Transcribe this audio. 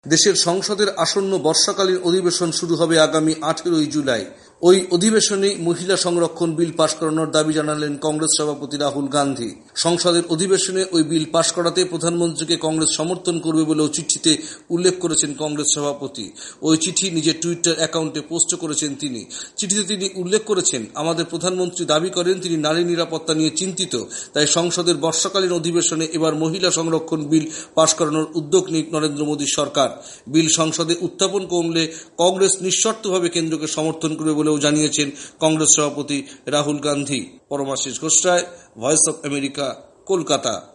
দেশের সংসদের আসন্ন বর্ষাকালীন অধিবেশন শুরু হবে আগামী 18 জুলাই। ওই অধিবেশনে মহিলা সংরক্ষণ বিল পাশ করানোর দাবি জানালেন কংগ্রেস সভাপতি রাহুল গান্ধী। সংসদের অধিবেশনে ওই বিল পাশ করাতে প্রধানমন্ত্রীকে কংগ্রেস সমর্থন করবে বলেও চিঠিতে উল্লেখ করেছেন কংগ্রেস সভাপতি। ওই চিঠি নিজের টুইটার অ্যাকাউন্টে পোস্ট করেছেন তিনি। চিঠিতে তিনি উল্লেখ করেছেন, আমাদের প্রধানমন্ত্রী দাবি করেন তিনি নারী নিরাপত্তা নিয়ে চিন্তিত, তাই সংসদের বর্ষাকালীন অধিবেশনে এবার মহিলা সংরক্ষণ বিল পাশ করানোর উদ্যোগ নিক নরেন্দ্র মোদীর সরকার। বিল সংসদে উত্থাপন করলে কংগ্রেস নিঃশর্তভাবে কেন্দ্রকে সমর্থন করবে বলেও জানিয়েছেন কংগ্রেস সভাপতি Rahul Gandhi. Paramashis Ghosh, voice of America, Kolkata.